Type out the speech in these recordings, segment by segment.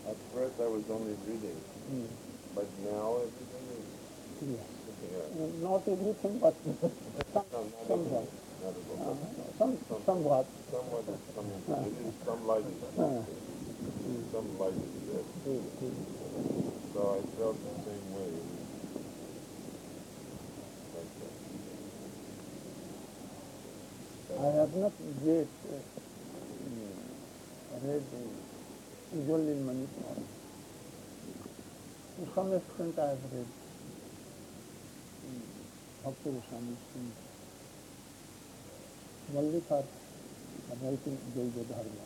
At first I was only reading, but now everything is Yes. looking at. Not everything, but some, No, not somewhat. everything. Not at all. Somewhat. Somewhat is coming. It is some light is there. Some light is there. So I felt the same way. It was like that. I have not yet read usually in Manipur. To some extent I have read Bhakti Goswami Singh, only for writing Jaiva Dharma,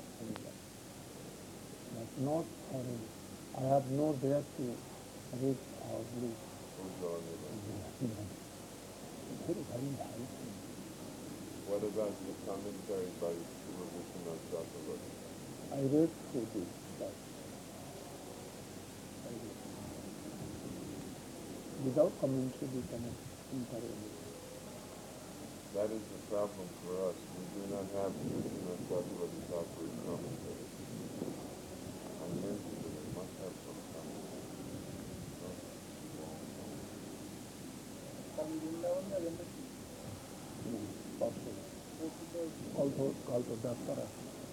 but not for, I have no dare to read or read. Very high. What about the commentary by Srila Vishwanath Chakravarti? I read through this, but without commentary we cannot enter anything. That is the problem for us. We do not have Vishwanath Chakravarti Thakur's commentary. I mentioned that it must have some commentary. Also called to Daktara.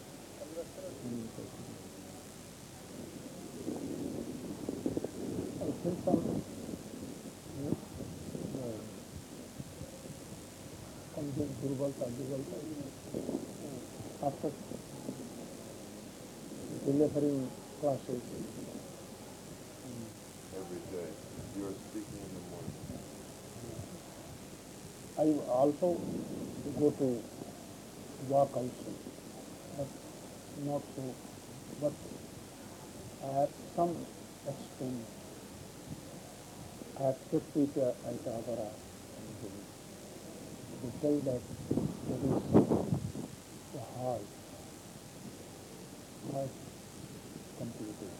I think some Durbalta, after delivering classes. Every day. You are speaking in the morning. I also go to walk also, but not so. But at some extent, at 50 at Agara, they tell that there is the heart completed.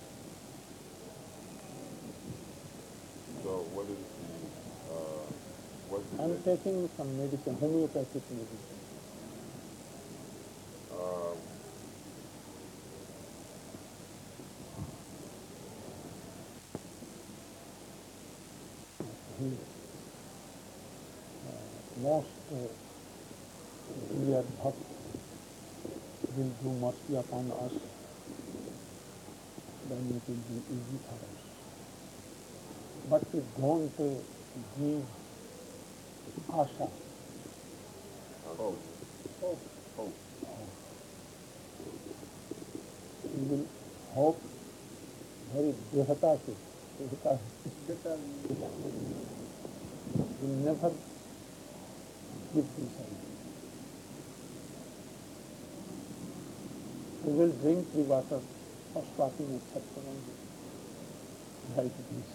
So what is the, I'm taking some medicine, homeopathic medicine. Most dear Bhakt will do mercy upon us, then it will be easy for us. But we don't give asha. hope? We will hope very dehata se. We will never give this idea. We will drink the water of swapping etc. like this.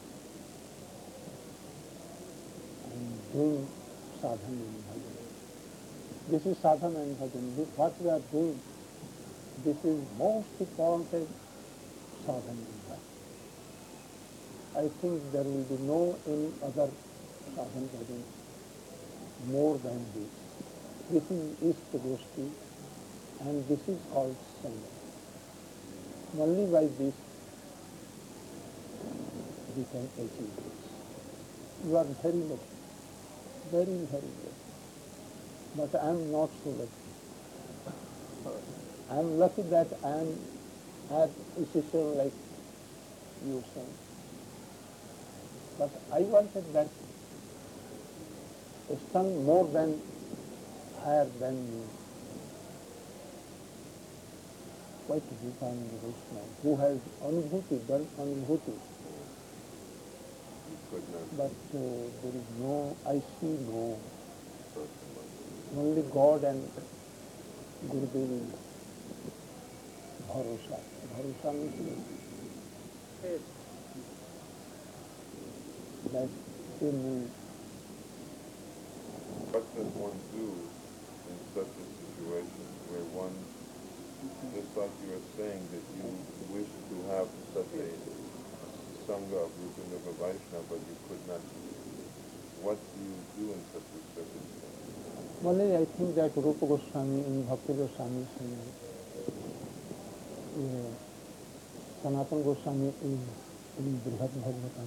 And doing sadhana and bhajan. This is sadhana and bhajan. What we are doing, this is most important sadhana and bhajan. I think there will be no any other sadhana bhajan more than this. This is Ishta Goshti and this is called Sangha. Only by this we can achieve this. You are very lucky, very, very lucky. But I am not so lucky. I am lucky that I am at a situation like you say. But I wanted that a son more than higher than you. Quite Vivekananda Vaishnava, who has anubhuti, done anubhuti. But there is no, I see no, only God and Gurudev bharosa. Bharosa means that in What does one do in such a situation where one, just like you are saying that you wish to have such a Sangha of Rupaneva Vaishnava, but you could not, what do you do in such a circumstance? only I think that Rupa Goswami and Bhakti Goswami Sanatana Goswami is in Brihad Bhagavatam.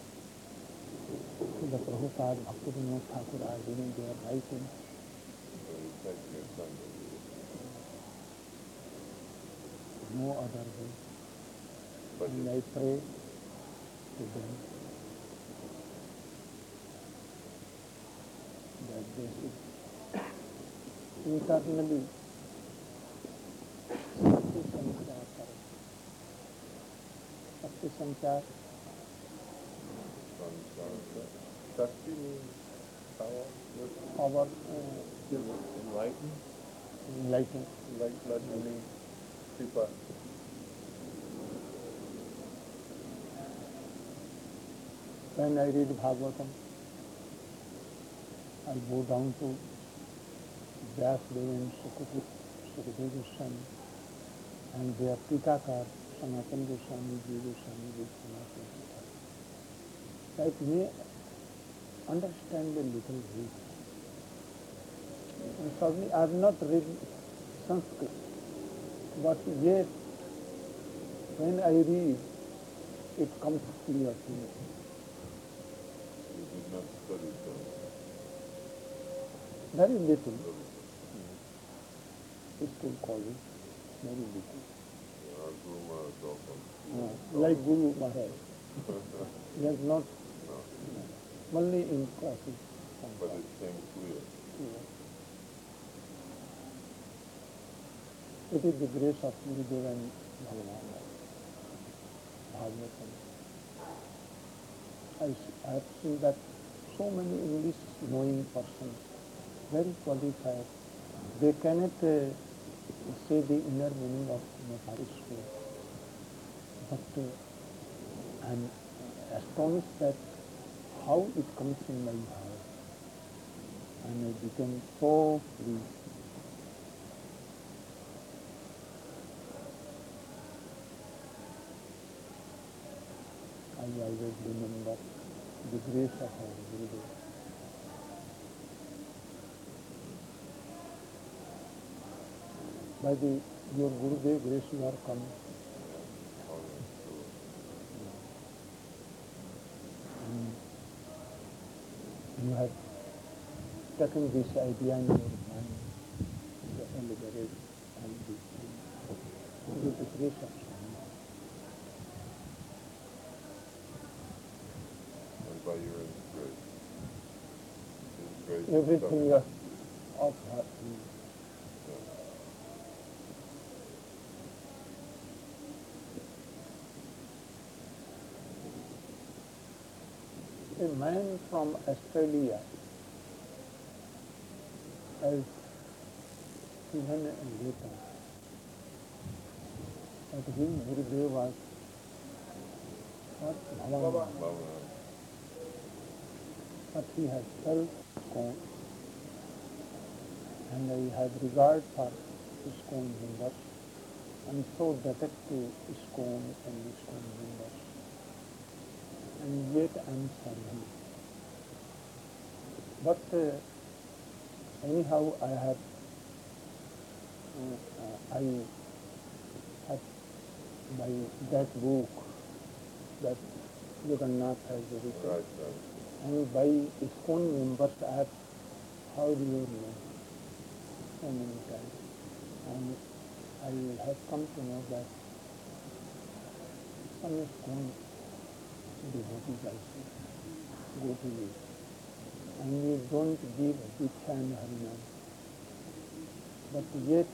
The Prabhupada, Bhaktivinoda Thakur are giving their writing. So you take your Sangha. No other way. But And I pray to them that they should internally Shakti Sanchar kare. Shakti Sanchar, Shakti means power, power, enlighten, enlighten. meaning Kripa. When I read Bhagavatam, I go down to Vyasdeva and Sukadeva Goswami and their Tikakar, Sanatana Goswami, Ji Goswami, Vishwanath. Like me, understand a little bit. And suddenly I have not read Sanskrit, but yet when I read, it comes clear to me. You did not study Very little. Still college, very little. Our Guru Maharaj also. Like Guru Maharaj. He has not No, only in classes. but it came clear. It is the grace of Gurudeva and Bhagavan. Bhagavatam. I have seen that so many English knowing persons, very qualified, they cannot say the inner meaning of Nepali school. But I am astonished that how it comes in my heart. And I became so free. I always remember the grace of our Gurudev. By your Gurudev grace you are come. And you have taken this idea in your mind to elaborate all these things. With the grace of Swami. And by your inspiration. His grace is Everything coming. you are of her. A man from Australia has given a letter that his Gurudev was not Bhavan, but he has felt ISKCON, and I have regard for ISKCON members and so indebted to ISKCON and ISKCON members. And yet I am serving. But anyhow, I have by that book that Jagannath has written, Right. and by ISKCON members I have heard your name so many times, and I have come to know that some ISKCON devotees also go to you, and you don't give Diksha and Harinam, but yet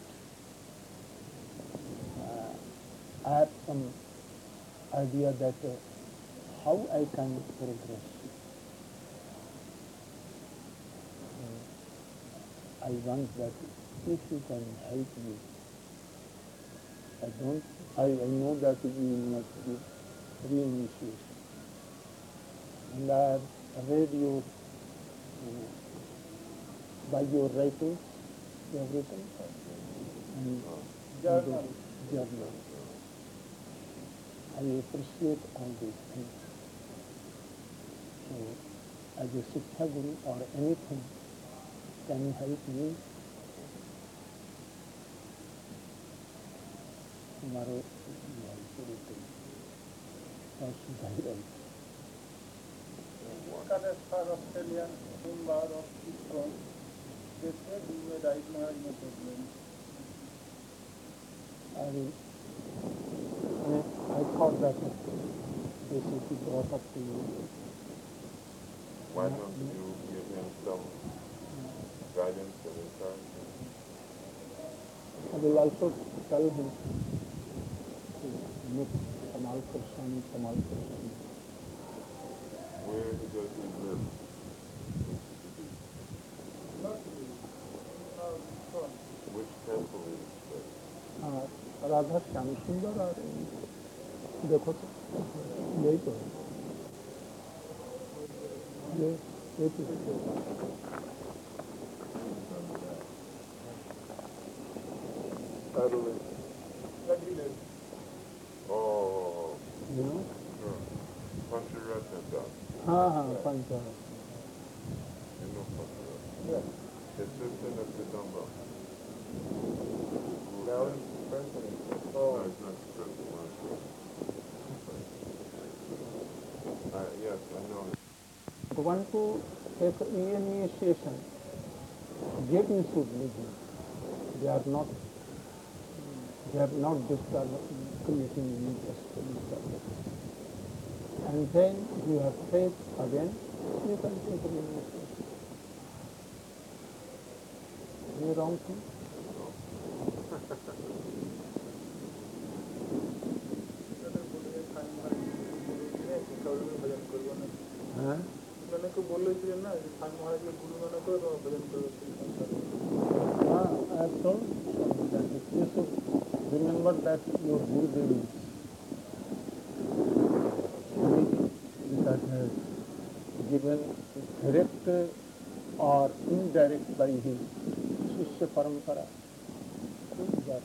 I have some idea that how I can progress. I want that if you can help me. I know that you will not give reinitiation. And I have read your, by your writings, you have written, and journal. I appreciate all these things. So, as a Siksha Guru or anything, can you help me? तुम्हारो शुरू और सुधाई रही cut as far Australian, Mumbai or Eastern, they said we were right now in a problem. I thought that this should be brought up to you. Why don't you give him some guidance and encouragement? I will also tell him to make Kamal Krishna, Kamal Krishna. Where does he live? Which temple is this? Radha Shyam सुंदर और देखो तो यही तो है ये तो Oh, you know Pancharatna. हाँ पंच You know Pancharatna? Yes. It's just in the Pitamba. Now he's president. No, it's not Pitamba. Yes, I know. want to take initiation, get initiated with him. They have not disturbed creating any disturbance. And then you have faith again, you can take an initiation. Any wrong thing? मैंने को बोले थे ना खान महाराज के गुरु मैंने को भजन करो I have told that you should remember that your Gurudev is that has given direct or indirect by his Shishya Parampara. That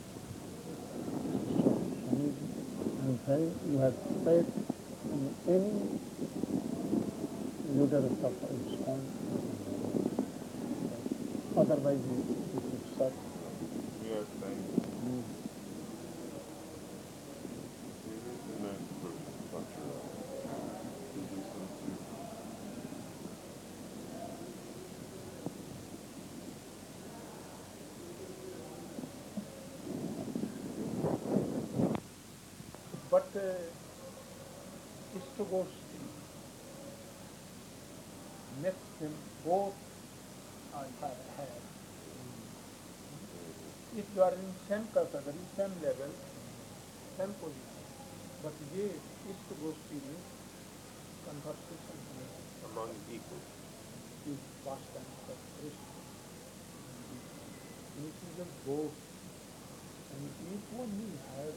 and when you have faith in any leader of ISKCON, otherwise you should search. Yes, thank you. He is a nice person, Pancharatna. He is sincere. But Ishtagoshti makes them both are have. If you are in same category, same level, same position, but ye Ishtagoshti means conversation Among equals. is past and present. It is a both. And if only have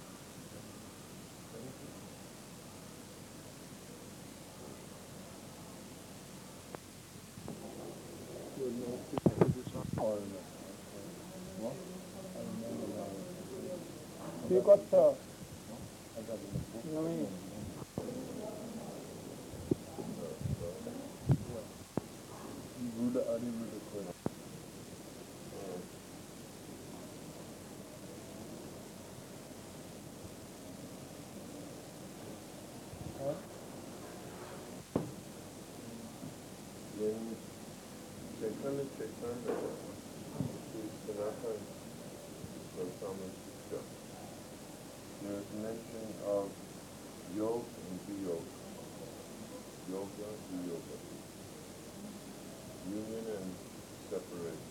You got name. Then Chaitanya Chaitanya is Sanatana Goswami Shiksha. There is mention of yoga and viyoga. Yoga, viyoga. Union and separation.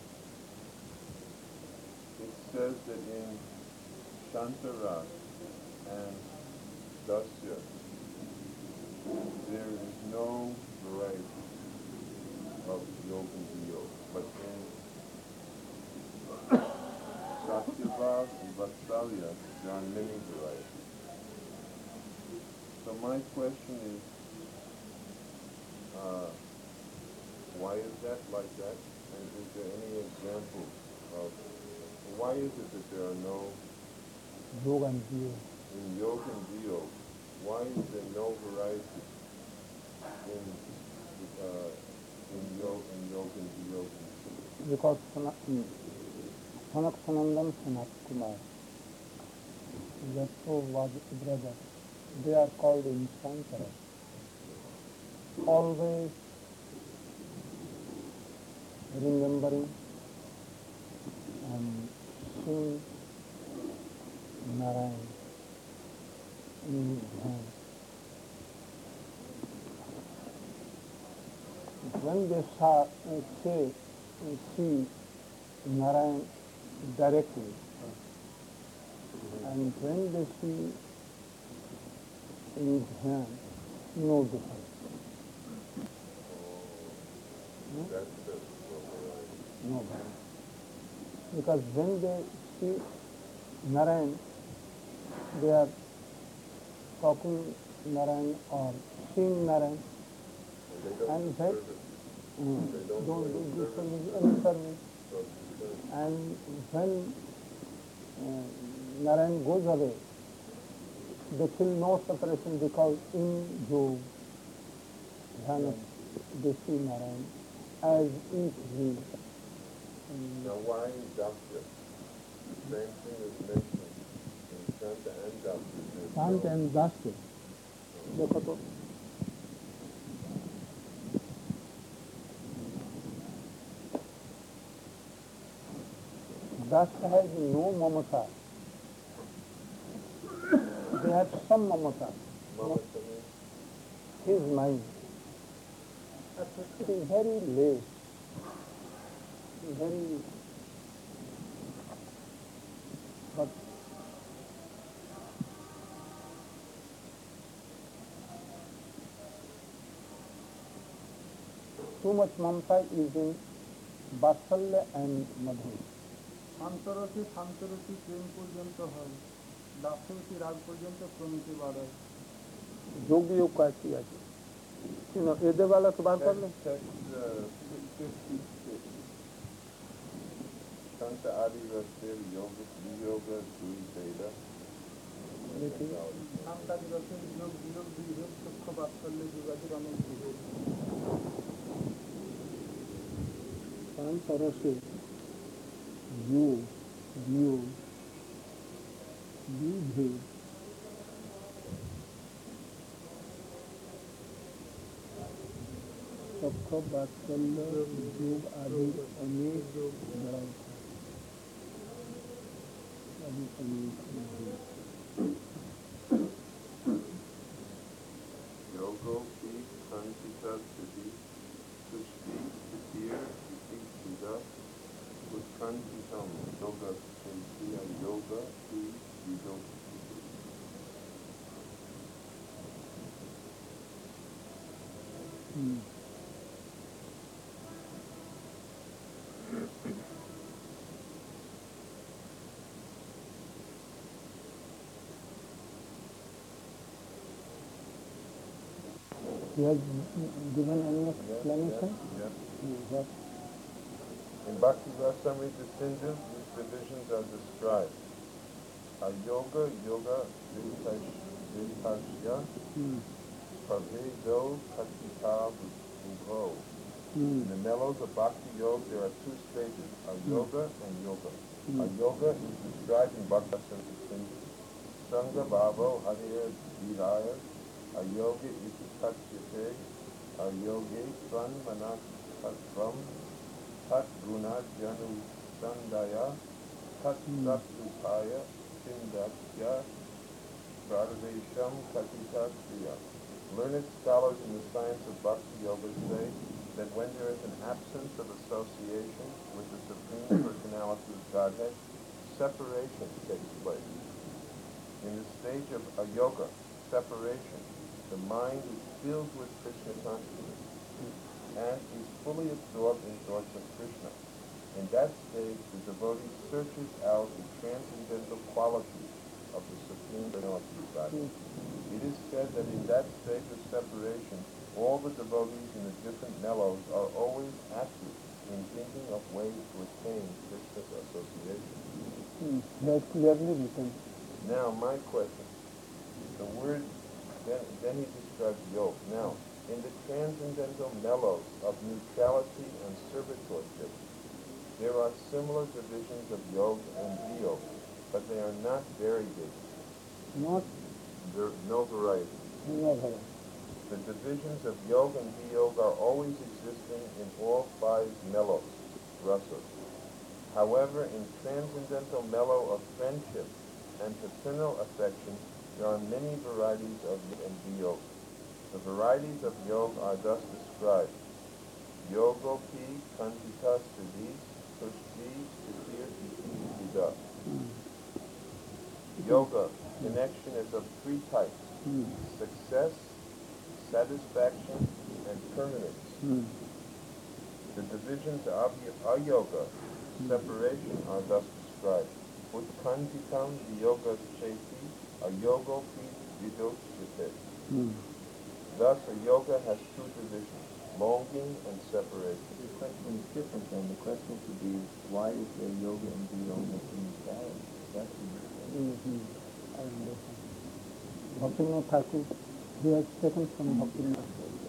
It says that in Shantaras and Dasya, there is no variety of yoga and viyoga, but in Satyabhav and Vatsalya, there are many varieties. So my question is, why is that like that? And is there any example of, why is it that there are no, Yoga and Yoga. in yoga and viyoga, why is there no variety in yoga and viyoga? Because Sanak Sanandan Sanat Kumar, Yasho was a brother. They are called in Shankara. Always remembering and seeing Narayan in Dhyan. When they see Narayan directly, and when they see in Dhyan, no difference. No? That's the No difference. Because when they see Narayan, they are talking Narayan or seeing Narayan, and that don't do this service, any service. And when Narayan goes away, they feel no separation because in Yog, Dhyana, they see Narayan as if he. Now why Dakya? Same thing is mentioned in Shanta and Dakya. शांत and दास्य देखो तो Dasta has no mamata. They have some mamata. Mamata means? His mind. It is very late. Very. But too much mamata is in Vatsalya and Madhu. শান্তরসে শান্তরসি প্রেম পর্যন্ত হয়, দাসরসি রাগ পর্যন্ত প্রমিতি বাড়ায়। যোগ বিয়োগ কাটি আছে এদের বেলা তো বার করলে Shanta Adi Rasir Yoga Yoga Dui Veda. শান্তাদি রসের যোগ বিয়োগ বিভেদ সূক্ষ্ম বাৎসল্য যোগাদির অনেক বিভেদ। शांत रसे योग वियोग विभेद सख वात्सल्य योग आदि अनेक बड़ा आदि अनेक विभेद Yogo Pi Santita Siddhi Sushti Siddhir Siddhi Siddha Utkantitam Yoga Sentiya Yoga Pi Yoga He has given any explanation? Yes. What? In Bhakti Rasamrita Sindhu, these divisions are described. Yoga, Yoga, Vidhashya, Parvedo, Katita, Ubho. In the mellows of Bhakti Yoga, there are two stages, Yoga and Yoga. Yoga is described in Bhakti Rasamrita Sindhu. Sangha Bhavo, Hariya, Vidhaya, Yoga iti tatyate, Yoge Swan Manas Tatvam, Tat Guna Janu Sandaya, Tat Satsupaya, Sindakya, Pradavesham Katita Kriya. Learned scholars in the science of Bhakti Yoga say that when there is an absence of association with the Supreme Personality of Godhead, separation takes place. In the stage of Yoga, separation, the mind is filled with Krishna consciousness and is fully absorbed in thoughts of Krishna. In that stage, the devotee searches out the transcendental qualities of the Supreme Personality of Godhead. It is said that in that stage of separation, all the devotees in the different mellows are always active in thinking of ways to attain Krishna's association. That's clearly written. Now, my question, the word, then he describes yoga. Now, in the transcendental mellows of neutrality and servitorship, there are similar divisions of yoga and viyoga, but they are not very big. not There are no variety. no variety. The divisions of yoga and viyoga are always existing in all five mellows, rasas. However, in transcendental mellow of friendship and paternal affection, there are many varieties of yoga and viyoga. The varieties of yoga are thus described. Yogopi kantita siddhi tushti siddhir iti vida. Yoga, connection is of three types. Success, satisfaction, and permanence. The divisions of ayoga, separation, are thus described. Utkantikam yoga cheti ayogopi vidochite. Thus, a yoga has two divisions, longing and separation. The question is different then. The question could be, why is there yoga and viyoga in balance? That's the I understand. Bhaktivinoda Thakur, he has taken from Bhaktivinoda.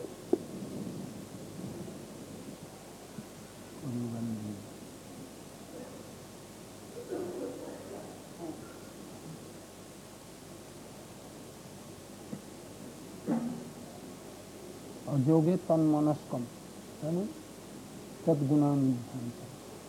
Yoge tan manaskam, tadgunam dhanta.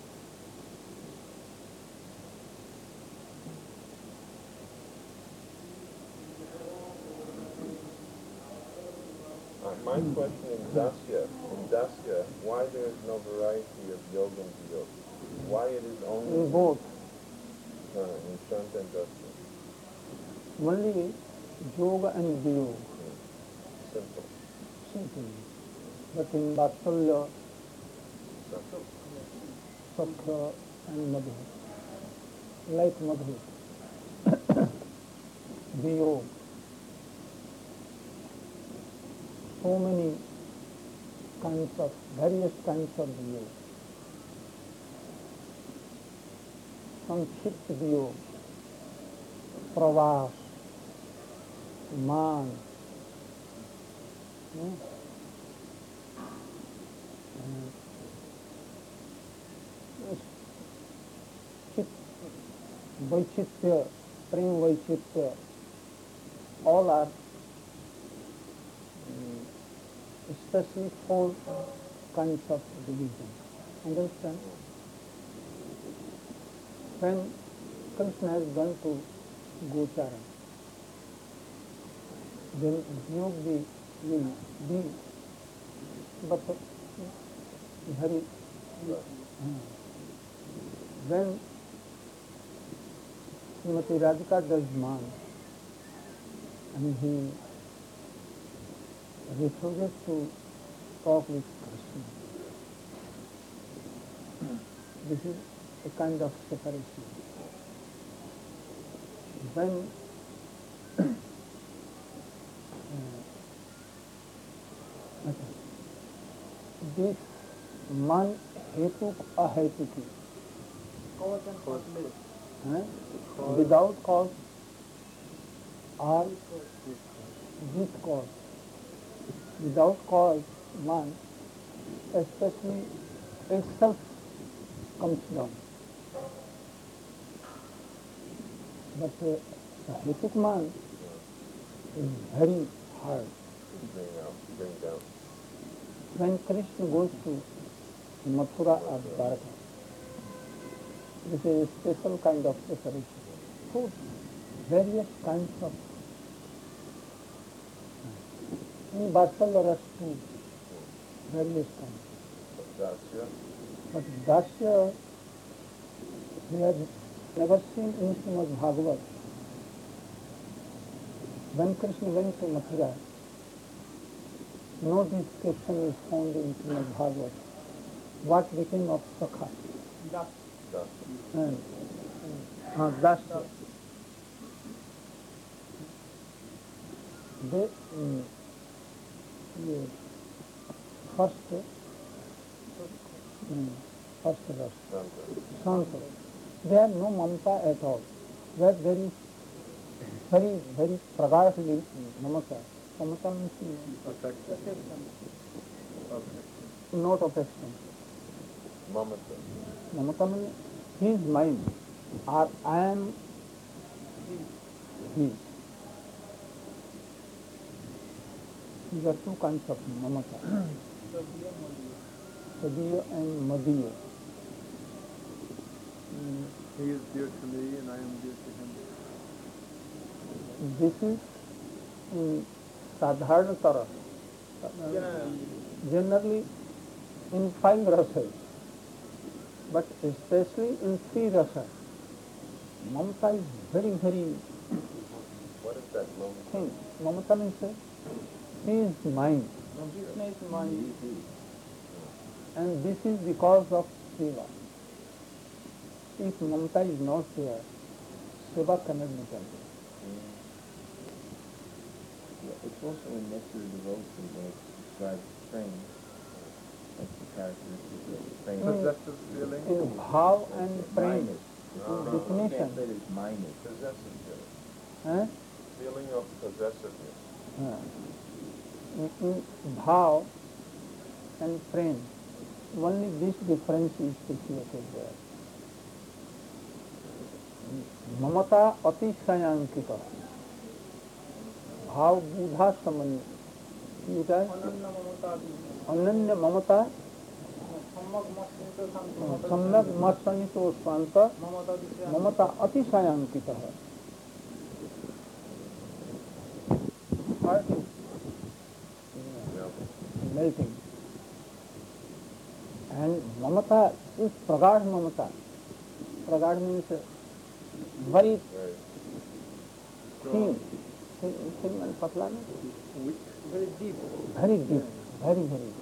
My question in Dasya, why there is no variety of yoga and viyoga? Why it is only In both, in Shanta and Dasya? only yoga and yoga, Simple. simple. But in Vatsalya, Simple. Sakha and Madhu, like Madhu, yoga, so many kinds of, various kinds of yoga. Sankshipt yoga, pravas, man, Vaichitya, Prem Vaichitya, all are especially four kinds of division. Understand? When Krishna has gone to Gochara, then yoga will be but very when Srimati Radhika does man and he refuses to talk with Krishna, this is a kind of separation. When this man hetuk ahetuki, Cause and causeless. without cause or with cause. Without cause, man, especially itself, comes down. But the hetuk man is very hard. Bring down. When Krishna goes to Mathura or Dwarka, this is a special kind of separation. So various kinds of in Vatsalya Ras too, various kinds. Dasya. But Dasya, we have never seen in Srimad Bhagavat. When Krishna went to Mathura, no description is found in Srimad Bhagavat. What became of Sakha? Das. And Dasya. They, first rasa, Santa. They have no mamata at all. They have very pragashly mamata. Mamata means not affection. Mamata. Mamata means he is mine, or I am he. There are two kinds of mamata, Sadiya and Madiya. He is dear to me and I am dear to him. This is in Sadharanatara, generally in 5 rasas, but especially in 3 rasas. Mamata is very, very What is that moment? thing. Mamata means he is mine. Krishna is mine. And this is because of Seva. If Mamata is not there, Seva cannot be done. Yeah, it's also in Nectar of Devotion where it describes praying. That's the characteristic of praying. Possessive feeling. In bhav and prem, Minus. definition. Translate as minus. Possessive feeling. eh? Feeling of possessiveness. In bhav and prem, only this difference is situated there. Mamata atishayankita, bhav buddha samanya, ananya mamata सम्यक मत्सनितो स्वांत ममता अतिशयान्कितः. Heart is melting. And mamata is pragad mamata. Pragad means very thin. Thin and patla. Very deep. Very deep. Very, very deep.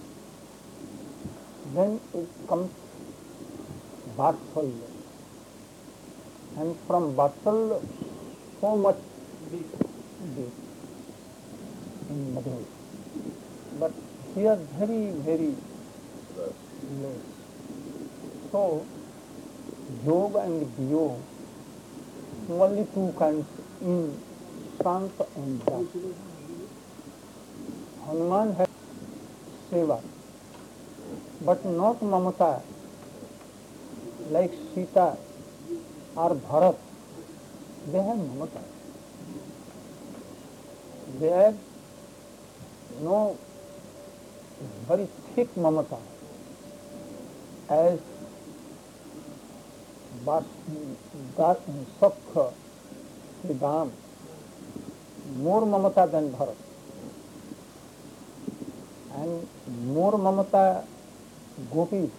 Then it comes Vatsalya. And from Vatsalya, so much deep in Madhur. But here very, very less. So, Yoga and Viyog, only 2 kinds in Shanta and Japa. Hanuman has Seva, but not Mamata, like Sita or Bharat. They have Mamata. They have no very thick Mamata as Sakha, Sridham, more Mamata than Bharat. And more Mamata Gopis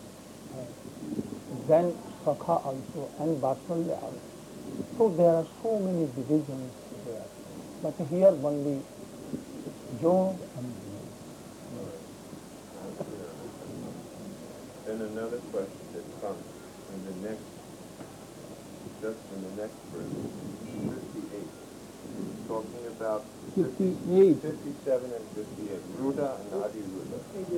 than Sakha also and Vatsalya also. So there are so many divisions there. But here only Yog and Then another question that comes in the next, just in the next verse, 58. It's talking about 58. 57 and 58, Ruda and Adi Ruda.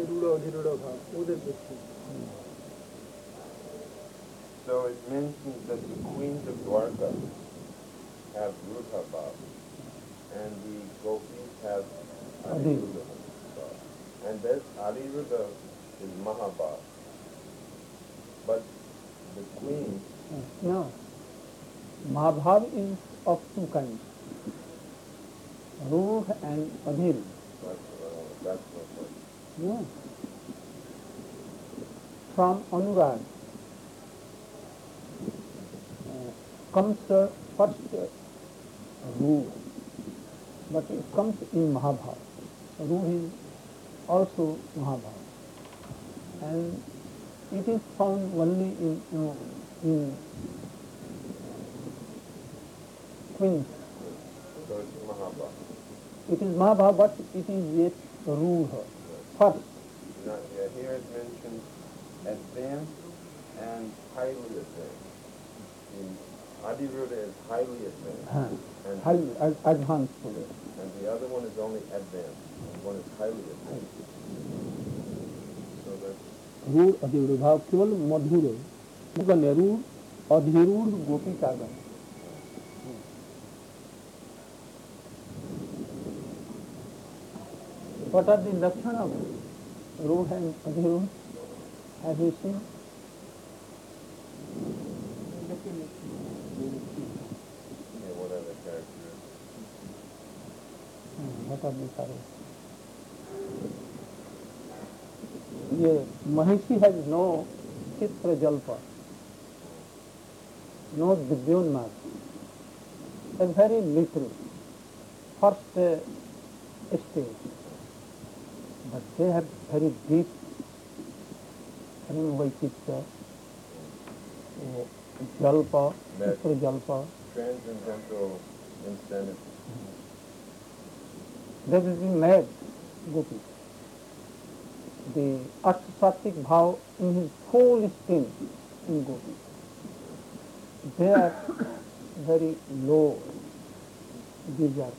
So it mentions that the queens of Dwarka have Ruda Bhav, and the gopis have Adi Adi. Ruda Bhav. And that Adi Ruda is Mahabhav. But the queens, No. Mahabhav is of 2 kinds. Rudh and Adhir. that's my point. No. From Anurag comes the first Rudh, but it comes in Mahabhav. Rudh is also Mahabhav. And it is found only in twins. So it's Mahabhav. It is Mahabhav, but it is yet Rudha. First, Not, here it mentions advanced and highly advanced. The Adi Ruda is highly advanced. And, advanced to it. and the other one is only advanced. And one is highly advanced. So that's रूढ़ अधिरूढ़ भाव केवल मधुर रूढ़ अधिरूढ़ गोपी कागन. What are the Lakshana of Ruh and Adhirudh? Have you seen? whatever character is. What are the characters? Yeah, Mahishi has no Chitra Jalpa, no Divyonmad, a very little first stage, but they have very deep Vaititya, Jalpa, That Chitra Jalpa. transcendental insanity. They will be mad, Gopi. The Ashtasattvic bhav in his full sting in Gopi. They are very low. These are.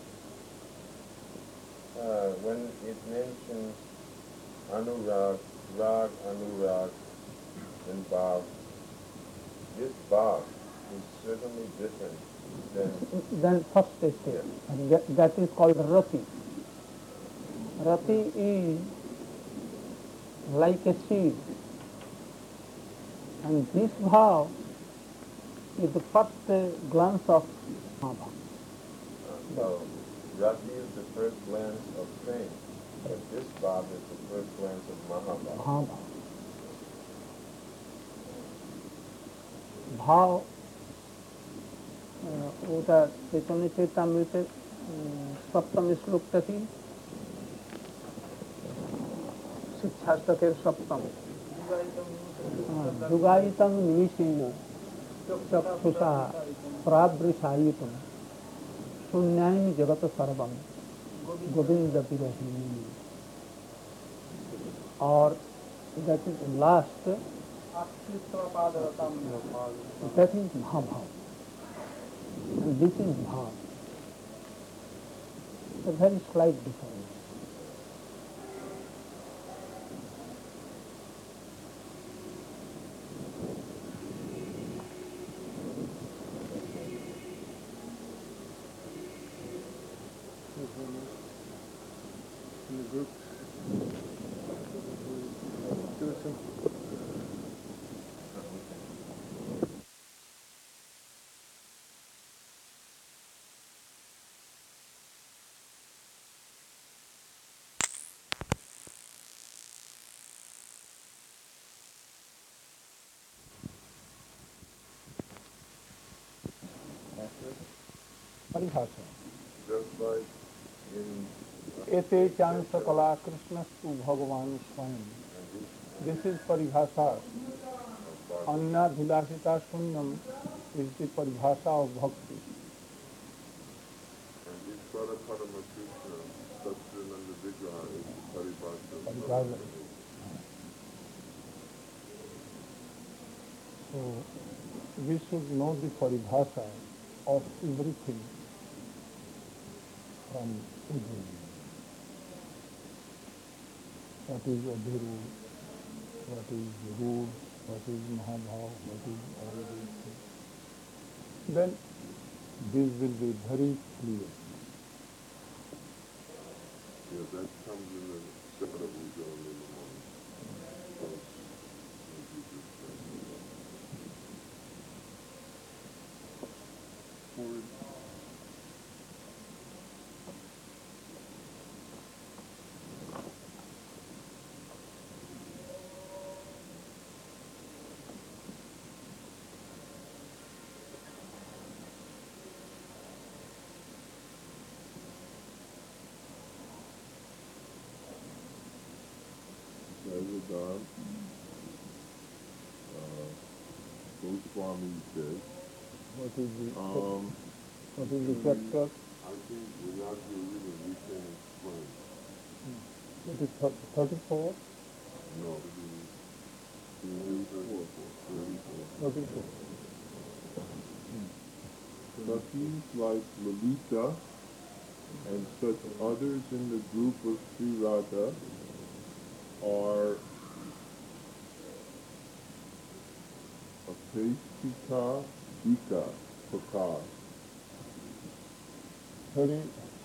When it mentions Anurag, Rag, Anurag, and Bhav, this Bhav is certainly different than First stage. Yes. And that is called Rati. Rati is like a seed. And this bhav is the first glance of Mahabharata. so Rati is the first glance of fame, but this Bhav is the first glance of Mahabharata. Mahabharata. ভাব ওটা চৈতন্য চৈতামৃতের সপ্তম শ্লোকটা কি শিক্ষাষ্টকের সপ্তম যুগায়িতং নিমিষেণ চক্ষুষা প্রাবৃষায়িতম শূন্যায়নি জগত সর্বম গোবিন্দ বিরহিণী और that is last that is Mahabhav. And this is Bhav. A very slight difference. In the group, do some. परिभाषा Just like in एते चांस कला कृष्णस्तु भगवान स्वयं. This is paribhasha. Annadhilasita shunyam is the paribhasha of bhakti. and Ishvara Parama Krishna, Satchidananda Vigraha is the Paribhasha. Paribhasha. So we should know the paribhasha of everything from within. What is Adhiru, what is Rood, what is Mahabhav, what is all these things. Then this will be very clear. Yeah, that comes in the set of Ujjvala in the morning. Forward. Says Goswami says, What is the um, what is the chapter? I think without your reading, we can explain. It is 34? No, it is 34. 34. Sakhis like Lalita and such others in the group of Sri Radha are Apeshika Dika Prakar. Very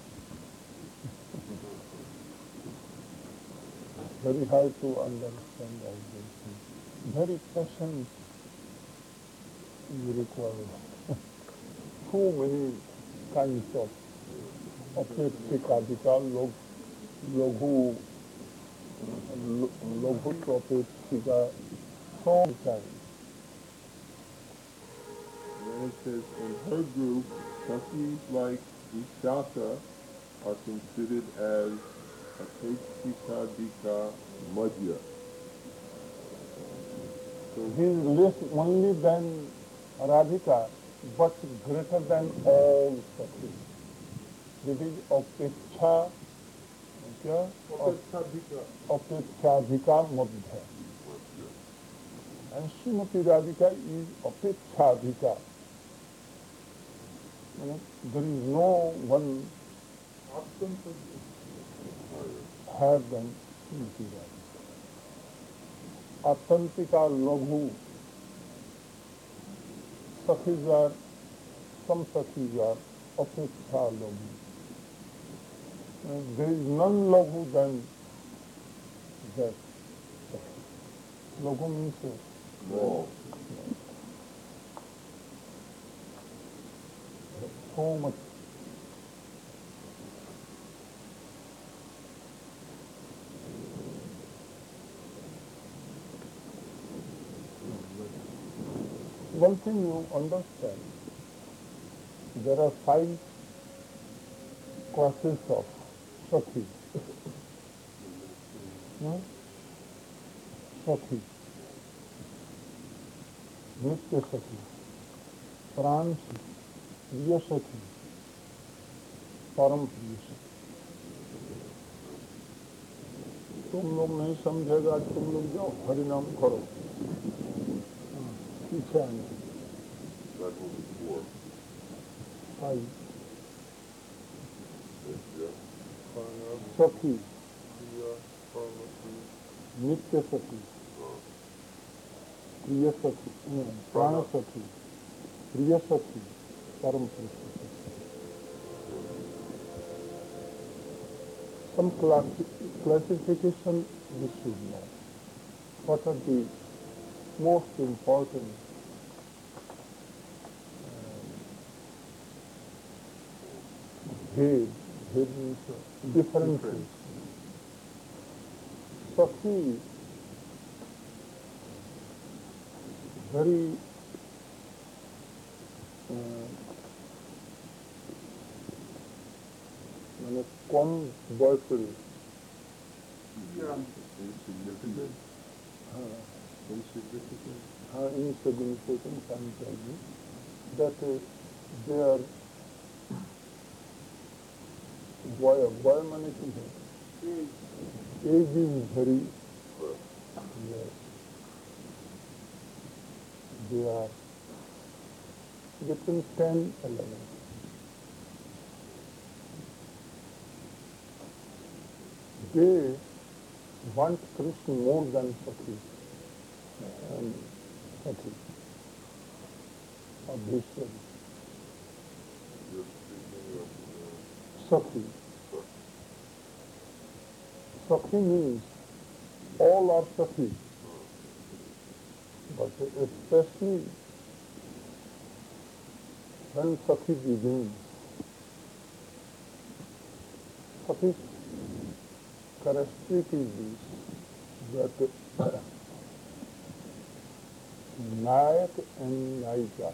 hard to understand all these things. Very patient is required. Too many kinds of apekshikadika, loghu, Lobhutrapechika, so many times. And it says in her group, Sakis like Vishaka are considered as Apechikadika Madhya. He is less only than Radhika, but greater than all Sakis. This is Apeksha, Apekshadhika Madhya. And Srimati Radhika is Apekshadhika. There is no one higher than Srimati Radhika. Atantika Laghu, Sakhis are, some Sakhis are Apeksha Laghu. There is none Laghu than that. Laghu means Small. so much. One thing you understand, there are 5 classes of Sakhi. No? Sakhi. Nitya Sakhi. Pran Sakhi. Priya Sakhi. Param Priya Sakhi. तुम लोग नहीं समझेगा, तुम लोग जाओ हरिनाम करो, पीछे आने। That was before. 5 Nitya, Sakhi, Priya, Parvati, Nitya Sakhi, Priya Sakhi, Prana Sakhi, Priya Sakhi, Param Priya Sakhi. Some classification we should know. What are the most important bhed means differences. Sakhi very come boyfriend. insignificant. Insignificant. Insignificant can tell you that they are boy money age is very yes. They are between 10, 11. They want Krishna more than Sati and Sati or Bhishma. You're speaking of Sati. Sati means all are Sati, but especially when Sati begins. Sati's characteristic is this, that Nayak and Nayika,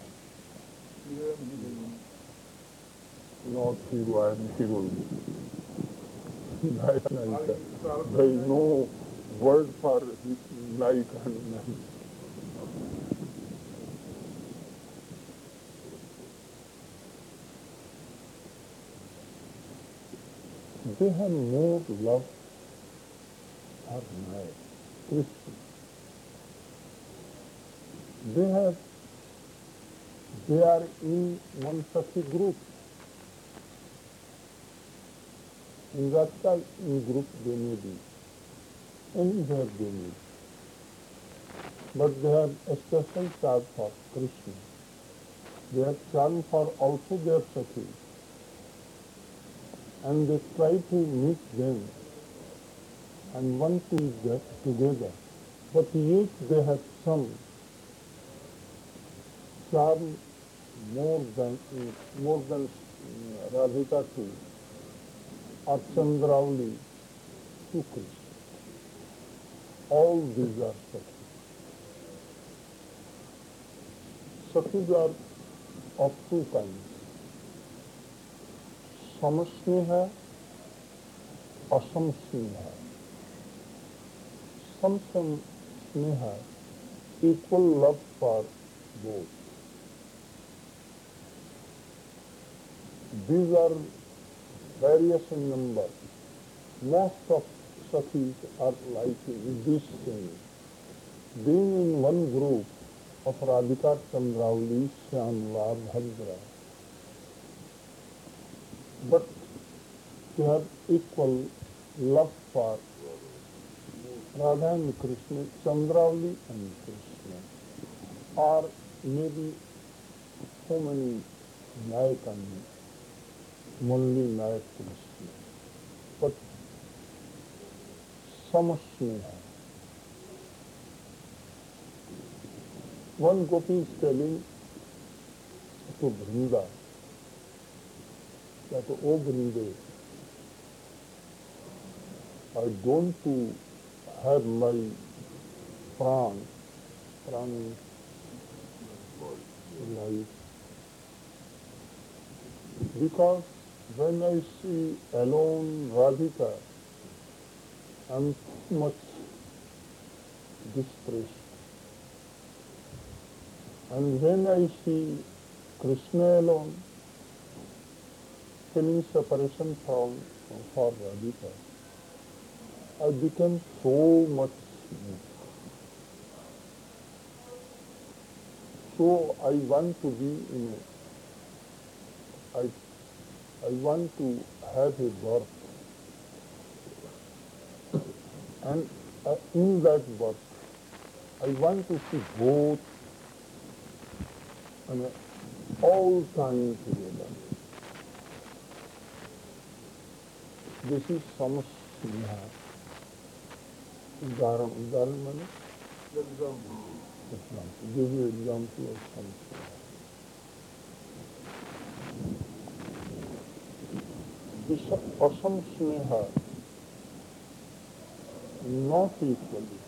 not hero and heroine. Nayak and Nayika. There is no word for Nayika and Nayika. They have more love for Nayak, Krishna. They are in one Sakhi group. In Radhika in group they may be, anywhere they may be. But they have a special charm for Krishna. They have charm for also their Sakhis. And they try to meet them and want to get together. But yet they have some charm more than Radhika to or Chandravali to Krishna. all these are Sakhis. Sakhis are of two kinds. Samasneha, Asamsneha. Samsneha, equal love for both. These are various in number. Most of Sakhis are like this thing. Being in one group of Radhika, Chandravali, Shyamala, Bhadra, but they have equal love for Radha and Krishna, Chandravali and Krishna, or maybe so many Nayak and only Nayak Krishna. But Samasneha. One gopi is telling to Vrinda that, oh Vrinde, I don't to have my pran means life, because when I see alone Radhika, I am too much distressed. And when I see Krishna alone, feeling separation for Radhika, I become so much weak. So I want to be in I want to have a birth. And in that birth, I want to see both all time together. This is Samasneha. Udaharan means? Example. Give you example of Samasneha. This Asamsneha, not equally.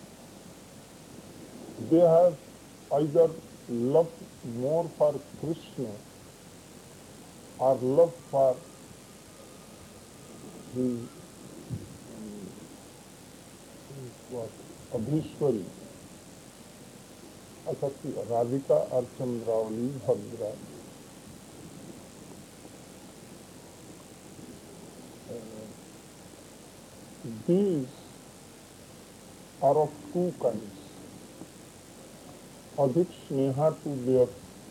They have either love more for Krishna or love for his Abhishwari, Radhika or Chandravali, Bhadra. These are of two kinds. Adhik Sneha to their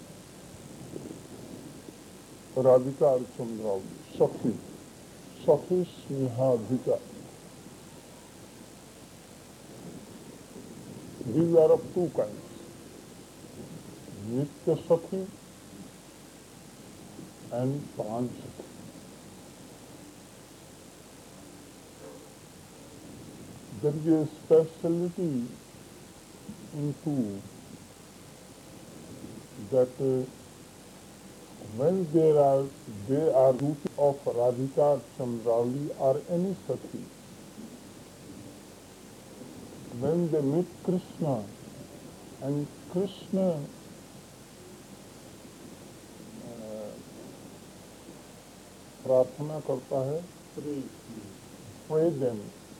Radhika or Chandravali, Sakhi. Sakhi Sneha Adhika. These are of two kinds. Nitya Sakhi and Pran Sakhi. There is a speciality in two that when they are duty of Radhika, Chandravali or any Sakhi, when they meet Krishna and Krishna प्रार्थना करता है, pray them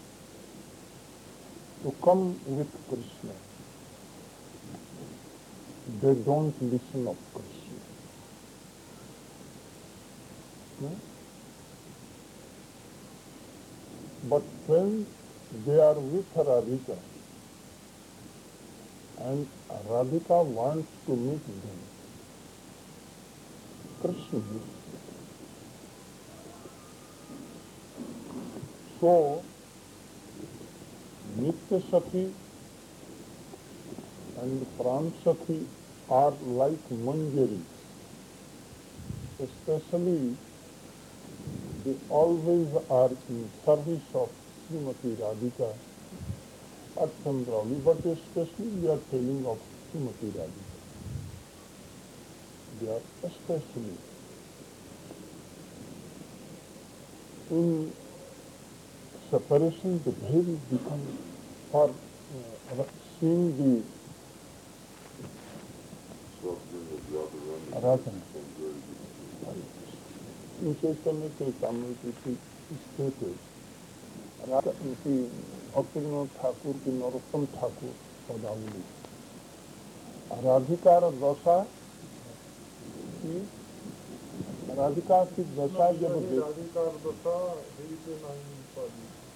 to come with Krishna. They don't listen of Krishna. No? But when they are with Radhika and Radhika wants to meet them, Krishna meets. So, Nitya Sakhi and Pran Sakhi are like manjaris. Especially, they always are in service of Srimati Radhika or Chandravali, but especially we are telling of Srimati Radhika. They are especially in separation, the veil becomes for seeing the Radha. In Chaitanya Charitamrita it stated, Radha is Bhaktivinoda Thakur ki Narottam Thakur Padauli. Radhikara Dasa is Radhika की दशा जब अधिकार दशा देवी नहीं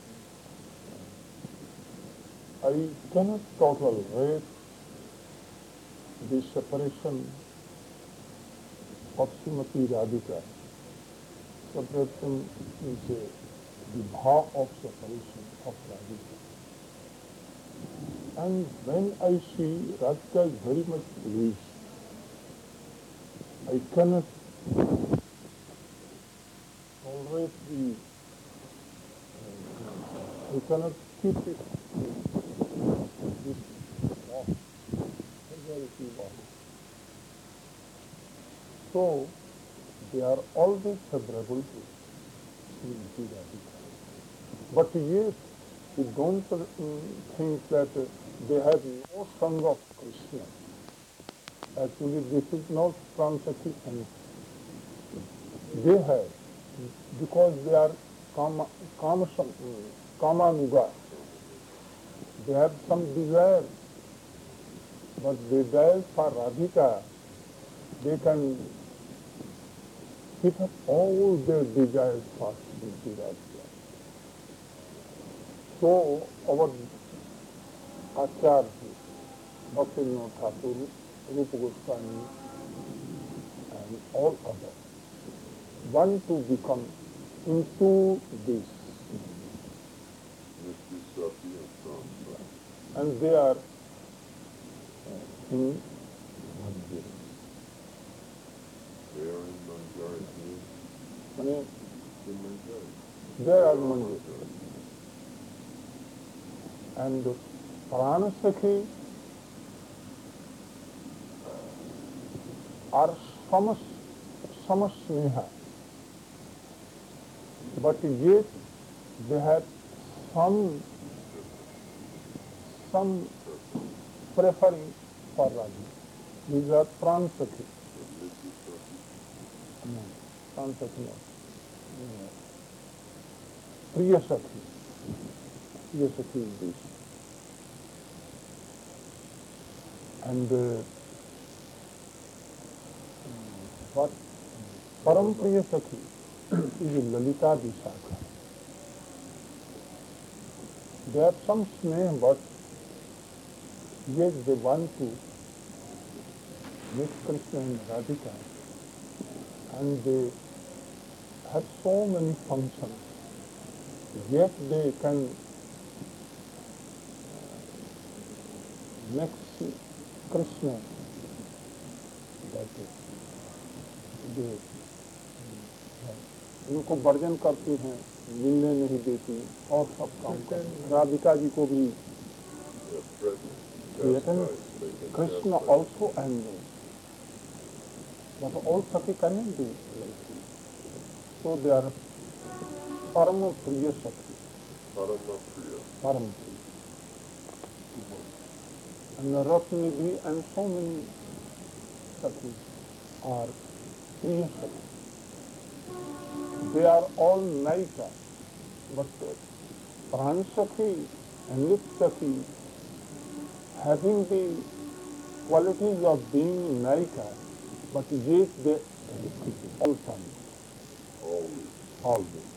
I cannot tolerate the separation of Srimati Radhika. Separation is the bhav of separation of Radhika. And when I see Radhika is very much pleased, I cannot tolerate I cannot keep it. This walk, vulgarity walk. So, they are always favorable to Srimati Radhika. But yet, we don't think that they have no song of Krishna. Actually, this is not Pramsakhi and they have, because they are Kamanuga. They have some desire, but they desire for Radhika. They can keep up all their desires for Srimati Radhika. So, our Acharya, Bhaktivinoda Thakur, Rupa Goswami, and all others want to become into this. And they are in Manjari. They are in Manjari. They are Manjari. And Pranasakhi are Samasneha. But yet they have some preferring for Radha. These are Pransakhi. No, Pransakhi no. Priyasakhi. Priyasakhi is this. And what? Param Priyasakhi is Lalita Vishakha. They have some sneh, but yet they want to meet Krishna and Radhika, and they have so many functions, yet they can make Krishna that they उनको वर्जन करती हैं, मिलने नहीं देती और सब काम करती हैं। राधिका जी को भी Krishna also angry, but all Sakhi cannot be like this. So they are Parama Priya Sakhi. Parama Priya. And Ratnidhi and so many Sakhis are Priya Sakhi. They are all Naika, but Pran Sakhi and Nit Sakhi having the qualities of being Naika, but yet they all time. Always.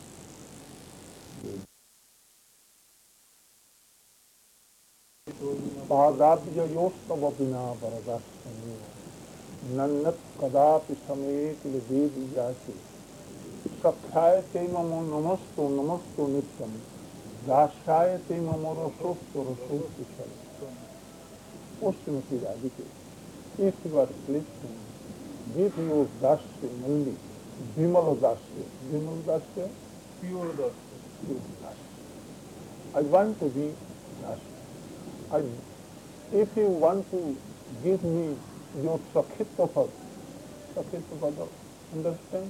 Padabhyayostava vina varadastameva nannat kadapi samet ledevi yasi sakhyaya te mamo namasto nityam dashaya te mamo rasosto chal. O Srimati Radhika, if you are pleased to give your dasya only, Vimala dasya, pure dasya. I want to be dasya. If you want to give me your Sakhitva Pada, understand?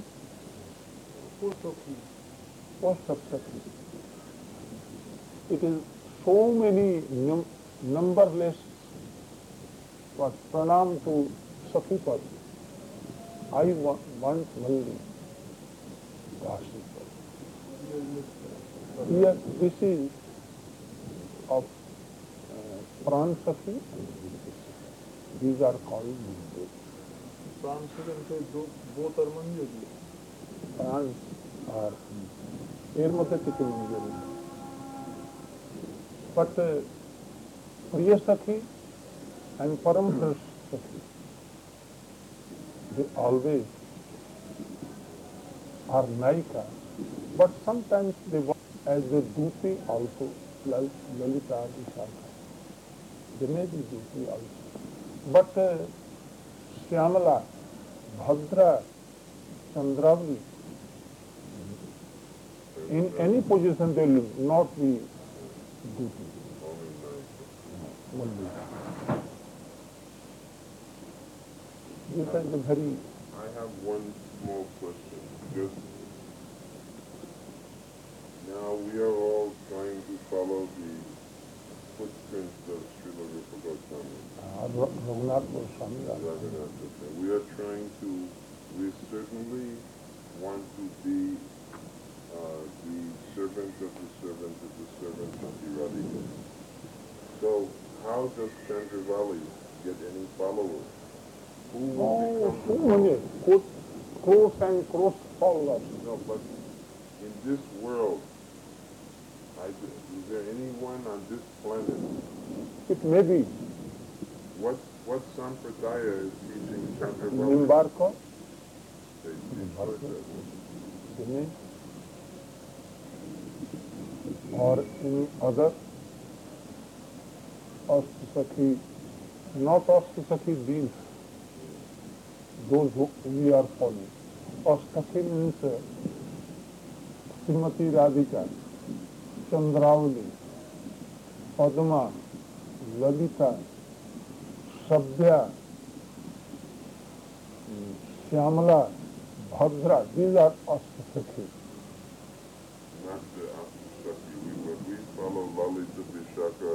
Full Sakhi. What Sakhi? It is so many numberless but pranam to Sakhipat. I want only Kashipad. Here, this is of Pran Sakhi. These are called Vindhu. प्राण से उनके दो तरमंज होगी Pran are এর মধ্যে কিছু মঞ্জুর নেই। But Priya Sakhi and Paramhans Sakhi, they always are Naika, but sometimes they work as a duty also, like Lalita Vishakha. They may be duty also. But Shyamala, Bhadra, Chandravali, in any position they will not be duty. Only. This is a very I have one small question. Just now we are all trying to follow the footprints of Srila Rupa Goswami. Raghunath Goswami. Raghunath Goswami. We are trying to, we certainly want to be the servant of the servant of the servant of the Radhika. So how does Chandravali get any followers? Who will Oh, become so many crores and crores followers. No, but in this world, is there anyone on this planet? It may be What sampradaya is teaching Chandravali? Nimbarka, They teach what does. Dine, or any other Astasakhi, not Astasakhi beings, those who we are following. Astasakhi means Srimati Radhika, Chandravali, Padma, Lalita, Sabya, Shyamala, Bhadra, these are Astasakhi. Not the Astasakhi. We follow Lalita Vishaka.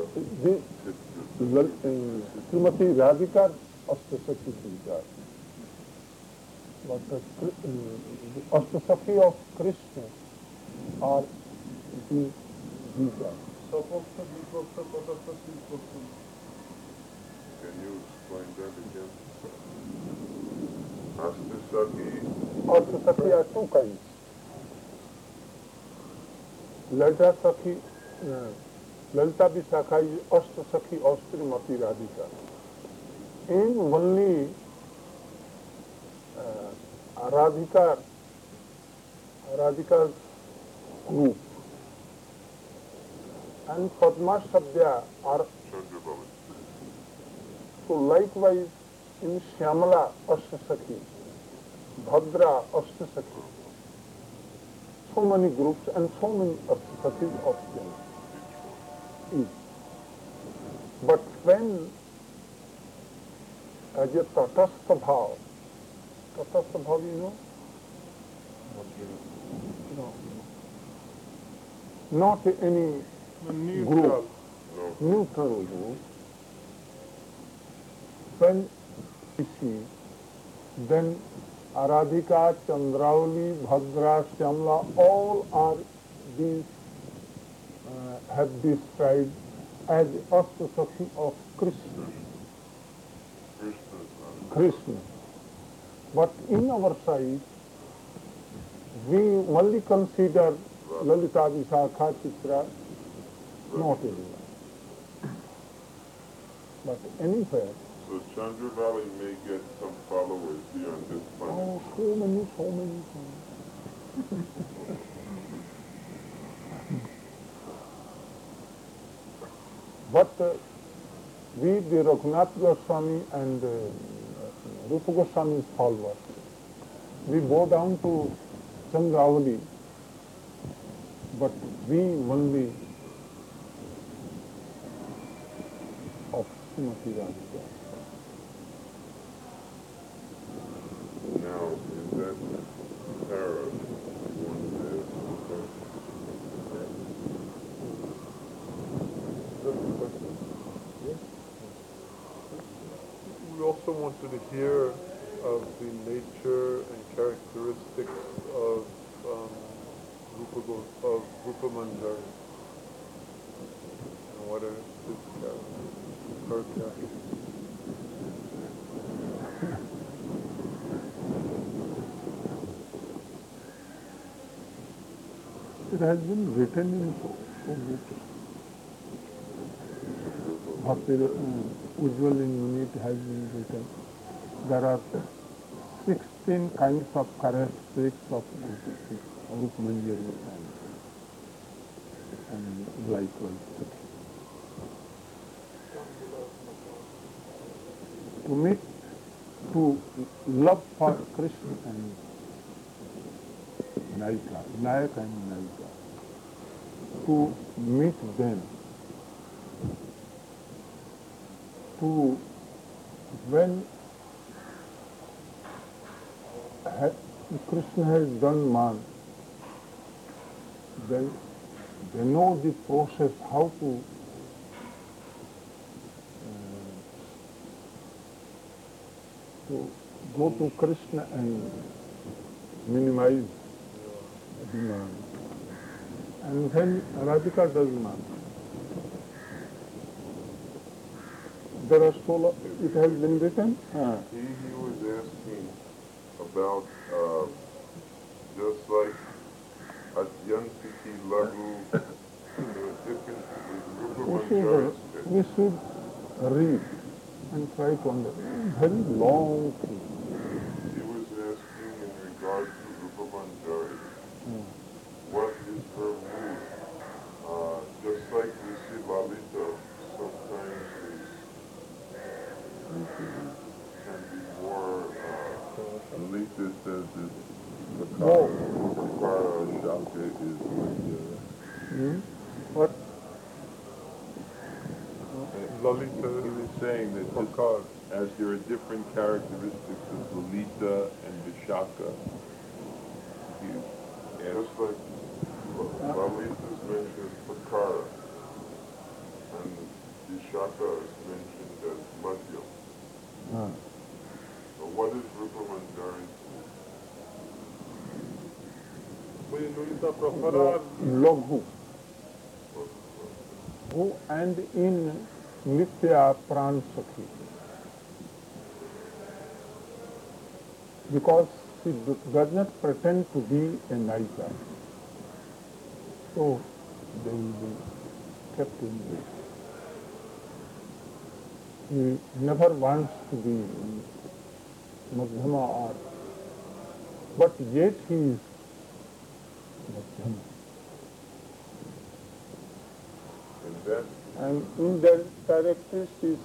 Srimati Radhika Astasakhi Pooja. But the Astasakhi of Krishna are these are. सपोक्त विपोक्त तटस्थ शिल्पोक्त Can you explain that again? Astasakhi. Astasakhi are two kinds. Lalita Sakhi, Lalita Vishakha is Astasakhi of Srimati Radhika. In only Radhika's group and Padma Sabya are Chandravali. so likewise in Shyamala Astasakhi, Bhadra Astasakhi, so many groups and so many Astasakhis of them. Each. But when as a Tatastha Bhav, you know? No. Not any group, neutral group. When we see, then Aradhika, Chandravali, Bhadra, Shyamala, all are these have described as Astasakhi of Krishna. Krishna. But in our side, we only consider Lalita Vishakha Chitra not anywhere. But anywhere, So Chandravali may get some followers here on this planet. oh, so many. But we, the Raghunath Goswami and Rupa Goswami's followers, we go down to Chandravali, but we only of Srimati Radhika. Now, in that para, one says, wanted to hear of the nature and characteristics of Rupa Manjari. And what are his characteristics, her characteristics? It has been written in so books. Bhakti Ujjwal in Unit has been written. There are 16 kinds of characteristics of Rupa Manjari and likewise. To meet, to love for Krishna and Naika, Nayak and Naika, to meet them, to when Krishna has done man, then they know the process how to go to Krishna and minimize demand. And when Radhika does not, there are so it has been written. He was asking about just like at Yansiti Lagu, the different Rupa Manjari. We should read and try to understand. Very long thing. He was asking in regard to Rupa Manjari, what is her mood? Just like we see Lalita, sometimes can be more, Lalita says that Prakara Shaka is like, What? Lalita, he was saying that just as there are different characteristics of Lalita and Vishaka, just like Lalita is mentioned as Prakara, and Vishaka is mentioned as Madhyam. So what is Rupa Manjari? Laghu. And in Nitya Pran Sakhi. Because she does not pretend to be a Naika. So they will be kept in this. He never wants to be in Madhyama art. But yet he is Madhyama. And in their characteristics,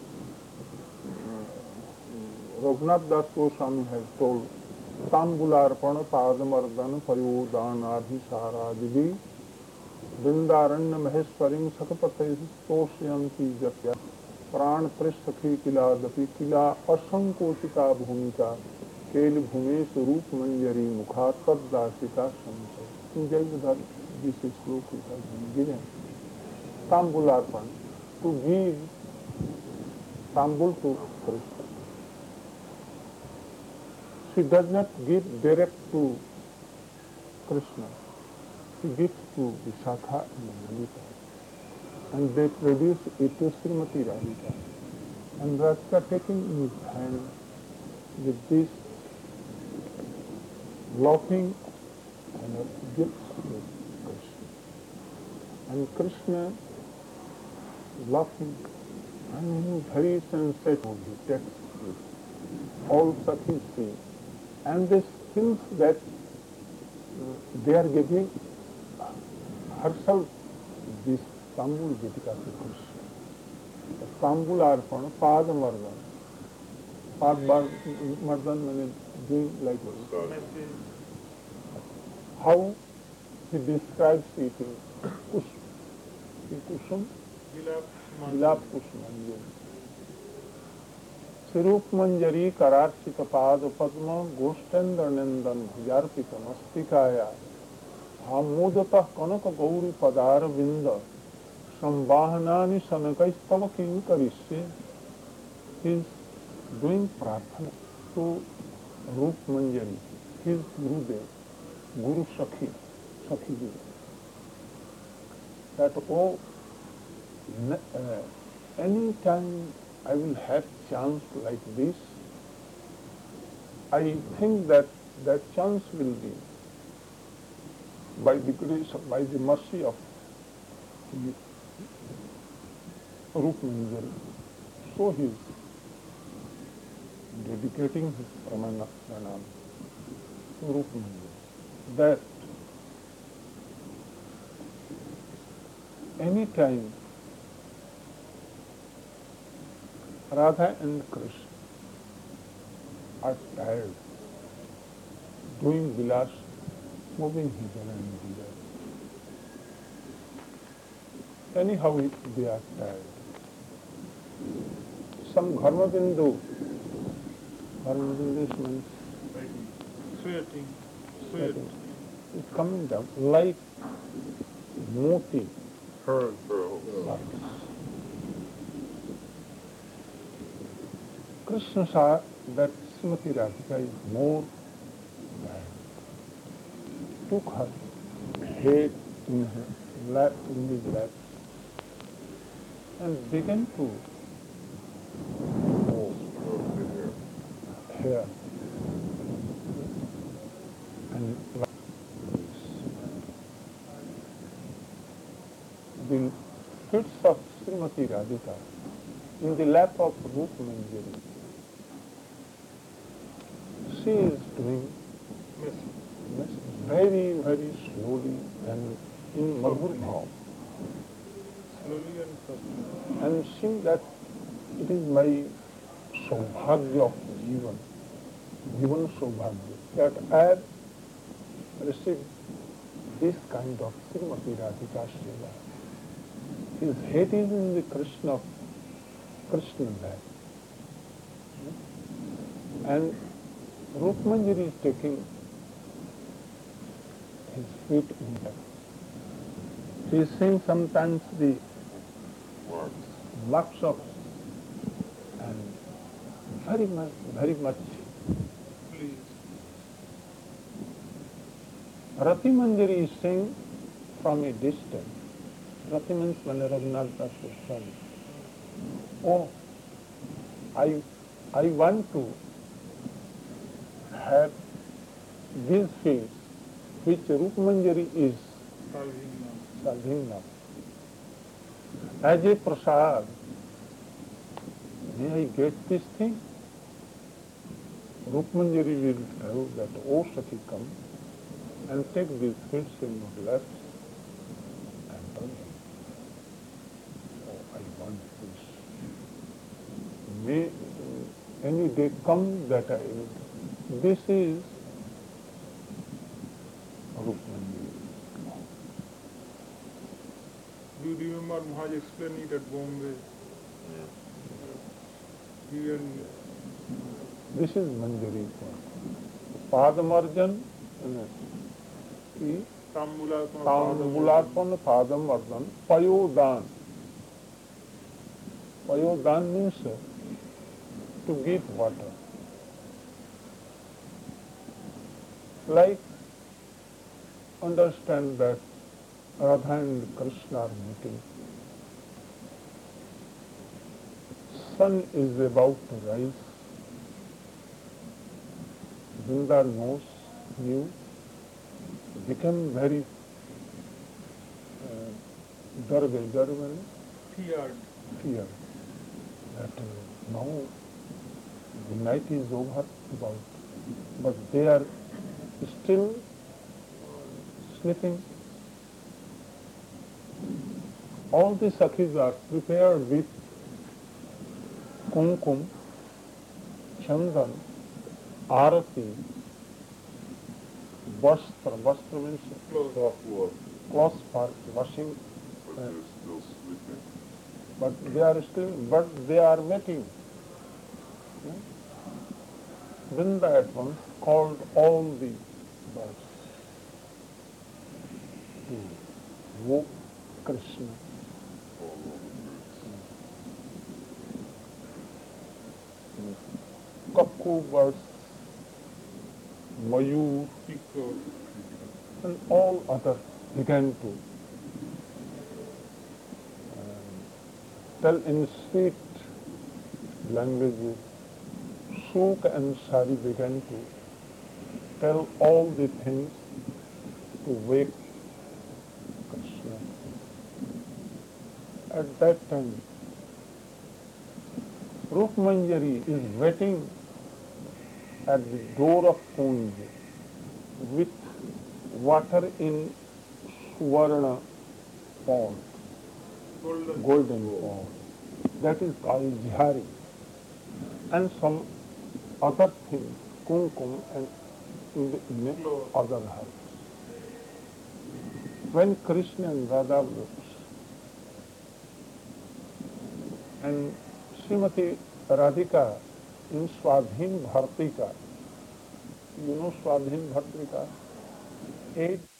Raghunath Das Goswami has told, Tambularpana Padamardana Payodhanabhisaradivi Vrindaranya Maheswaring Sakapathe Tosyanti Jatya Pran Prishakhi Kiladapi Kila Asankochita Bhumika Kel Bhume Surup Manjari Mukha Tadasika Samsa. In Jayadhar, this is sloka has been given. Tambularpan, to give Tambul to Krishna. She does not give direct to Krishna. She gives to Vishakha and Lalita. And they produce it to Srimati Radhika. And Radhika taking in his hand with this laughing and gives to Krishna. And Krishna laughing and very sensitive, he takes all Sakhis see. And they think that they are giving herself this Tambul Gitika to Krishna. Tambul Arpana, Pada Mardan. Pada Mardan means doing like this. How he describes it in Kusum, Gilap Kusum. Sirup Manjari Kararshika Pada Padma Goshtendra Nandan Bhujarpita Mastikaya Hamudata Kanaka Gauri Padara Vinda Sambahanani Sanakaistava King Karishe. His doing prarthana to Rup Manjari, his Gurudev, Guru Sakhi, Sakhi Guru, that any time I will have chance like this, I think that that chance will be by the grace, by the mercy of Rup Manjari. So he is dedicating his pranam to Rup Manjari. That any time Radha and Krishna are tired doing vilas, moving hither and thither. Anyhow, they are tired. Some Dharmabindu means Sweating. it's coming down like moti. Pearl. Krishna saw that Srimati Radhika is more bad. Took her head in her lap, in his lap, and began to hair and the fits of Srimati Radhika in the lap of Rup Manjari. She is doing very, very slowly and in Madhur Bhav. Slowly and softly. And see that it is my saubhagya of Jivan saubhagya, that I have received this kind of Srimati Radhika Seva. His head is in the Krishna lap. And Rup Manjari is taking his feet in that. He is seeing sometimes the marks of and very much. Please. Rati Manjari is saying from a distance. Rati means Raghunath Das Goswami. Oh, I want to have these fields which Rup Manjari is serving now. As a prasad, may I get this thing? Rup Manjari will tell that, oh Sakhi, come and take these fields in your left and burn them. Oh, I want this. May any day come that I will. This is Rup Manjari. Do you remember Maharaj explaining it at Bombay? Even This is Manjari. Padamarjan, Tambularpan, Padamarjan, Payodan. Payodan means to give water. Like, understand that Radha and Krishna are meeting. Sun is about to rise. Vrinda knew, became very feared. feared that now the night is over, but they are still sleeping. All the Sakhis are prepared with kumkum, chandan, arati, vastra means clothes for washing. But they are waiting. Vrinda at once called all the birds to woke Krishna. cuckoo birds, mayur, and all others began to tell in sweet languages. Suk and Sari began to tell all the things to wake Krishna. At that time, Rup Manjari is waiting at the door of Kunj with water in Suvarna pond, golden pond. That is called Jhari. And some other things, kumkum and in the other herbs. When Krishna and Radha looks, and Srimati Radhika in Swadhin Bhartika, you know Swadhin Bhartika, 8